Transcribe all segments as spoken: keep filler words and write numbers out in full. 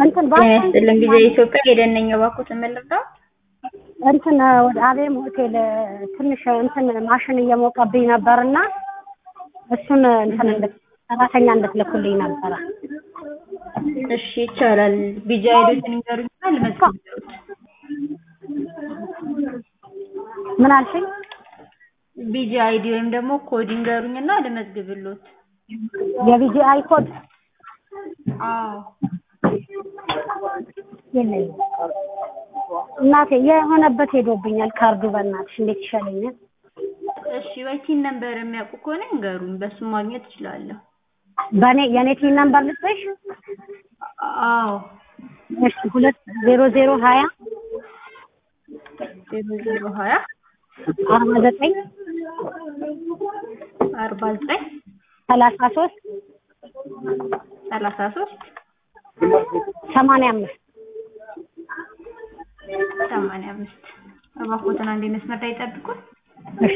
እንትን ባንክ ለምቢዜ ኢትዮጵያ ሄደነኛ ባኩ ተመለዳ እንትን ወደ አቤም ሆቴል ትንሽ እንትን ማሽን እየሞቀብኝ ነበርና እሱን እንትን እንደ ሰራተኛ እንድትልኩልኝ ነበር። እሺ ይቻላል። ቢጃ አይዶትን ይገሩኛል መስጊዱት ምን አልሽኝ? ቢጂ አይዲ ወይም ደግሞ ኮድ ይንገሩኝና ለመዝግብሎት። የቢጂ አይ ኮድ አዎ የለኝ እናቴ የሆነበት ሄዶብኛል ካርዱ በእናትሽ እንዴት ይሻለኛል? እሺ ወይቲን ነምበር የሚያውቁ ከሆነ ይንገሩኝ በሱ ማግኘት እችላለሁ። በኔ የኔ ቲን ነምበር ልስጥሽ? አዎ እሺ ሁለት ዜሮ ዜሮ ሀያ ዜሮ ዜሮ ሀያ አርባ ዘጠኝ አርባ ዘጠኝ ሰላሳ ሶስት ሰላሳ ሶስት ሰማንያ አምስት ሰማንያ አምስት አባኮተና እንደ መስመር ላይ ጠብቁ። እሺ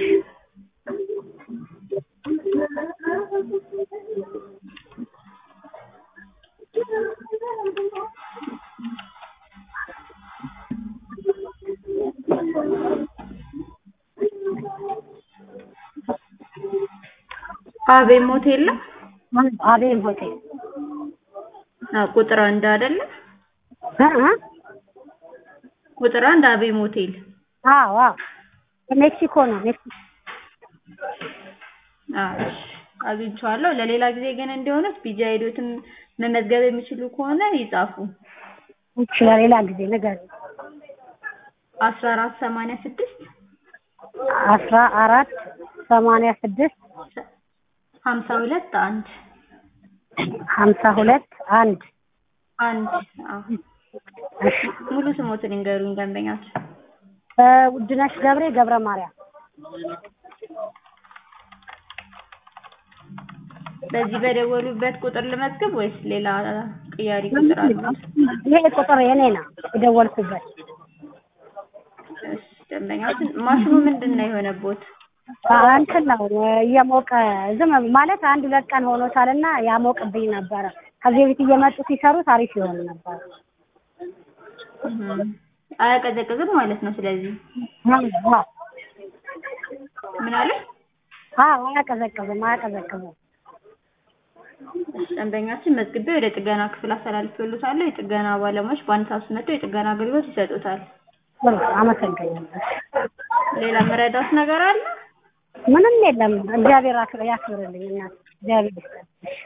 አቤም ሆቴል ነው። አቤም ሆቴል አዎ ቁጥር አንድ አይደለ? አአ ቁጥር አንድ አቤም ሆቴል አዎ አዎ ሜክሲኮ ነው ሜክሲኮ። አዎ አግኝቼዋለሁ። ለሌላ ጊዜ ግን እንደሆነስ ቢጂ አይዶትን መመዝገብ የሚችሉ ከሆነ ይጻፉ። እሺ ለሌላ ጊዜ ነገር አስራ አራት ሰማንያ ስድስት አስራ አራት ሰማንያ ስድስት ሀምሳ ሁለት አንድ ሀምሳ ሁለት አንድ አንድ አዎ ሙሉ ስሞትን እንገሩኝ ደንበኛችሁ። ውድነሽ ገብሬ ገብረ ማርያም። በዚህ በደወሉበት ቁጥር ለመዝገብ ወይስ ሌላ ቅያሪ ቁጥር አለ? ይሄ ቁጥር የኔ ነው የደወልኩበት። እሺ ደንበኛችሁ ማሽኑ ምንድነው የሆነቦት? እንትን ነው እየሞቀ ዝም ማለት አንድ ሁለት ቀን ሆኖታልና ያሞቅብኝ ነበር። ከዚህ በፊት እየመጡ ሲሰሩ ታሪፍ ይሆን ነበር። አያቀዘቅዝም ማለት ነው። ስለዚህ ምን አለ? አዎ አያቀዘቅዝም አያቀዘቅዝም። ደንበኛችን መዝግቤ ወደ ጥገና ክፍል አስተላልፌልዎታለሁ። የጥገና ባለሙያዎች በአንድ ሰዓት መጥተው የጥገና አገልግሎት ይሰጡታል። አመሰግናለሁ። ሌላ መረዳት ነገር አለ? ምንም የለም። እግዚአብሔር ያክብርልኝ እናት እግዚአብሔር ይስጥልሽ።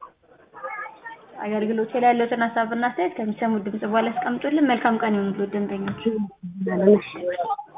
አገልግሎት ላይ ያለውን ሀሳብና አስተያየት ከሚሰሙ ድምጽ በኋላ አስቀምጡልን። መልካም ቀን ይሁንልዎት ደንበኞች።